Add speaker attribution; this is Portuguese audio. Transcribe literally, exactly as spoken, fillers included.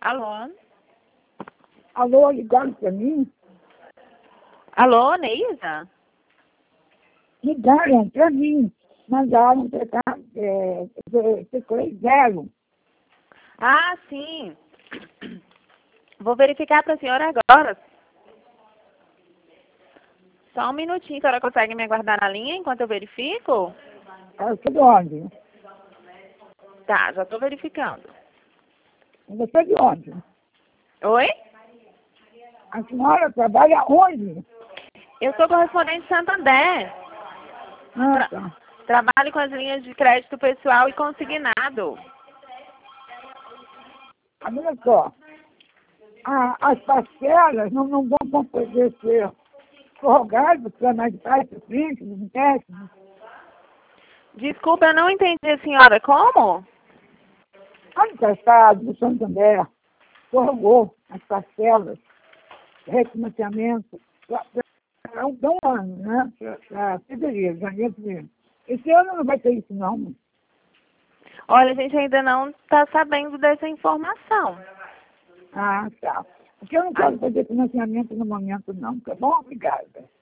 Speaker 1: Alô?
Speaker 2: Alô, ligaram para mim?
Speaker 1: Alô, Neisa?
Speaker 2: Ligaram para mim. Mandaram para cá, é, procurei zero.
Speaker 1: Ah, sim. Vou verificar para a senhora agora. Só um minutinho, a senhora consegue me aguardar na linha enquanto eu verifico?
Speaker 2: Eu sou de onde?
Speaker 1: Tá, já estou verificando.
Speaker 2: Você é de onde?
Speaker 1: Oi?
Speaker 2: A senhora trabalha onde?
Speaker 1: Eu sou correspondente de Santander.
Speaker 2: Ah,
Speaker 1: Tra
Speaker 2: tá.
Speaker 1: Trabalho com as linhas de crédito pessoal e consignado.
Speaker 2: Olha só, a, as parcelas não, não vão poder ser prorrogadas para mais tarde, para frente, não empréstimos.
Speaker 1: Desculpa, eu não entendi, senhora. Como?
Speaker 2: Ano passado, o Santander prorrogou as parcelas de refinanciamento para um um ano, né? Para fevereiro, janeiro, fevereiro. Esse ano não vai ter isso, não.
Speaker 1: Olha, a gente ainda não está sabendo dessa informação.
Speaker 2: Ah, tá. Porque eu não quero fazer financiamento no momento, não. Tá bom? Obrigada.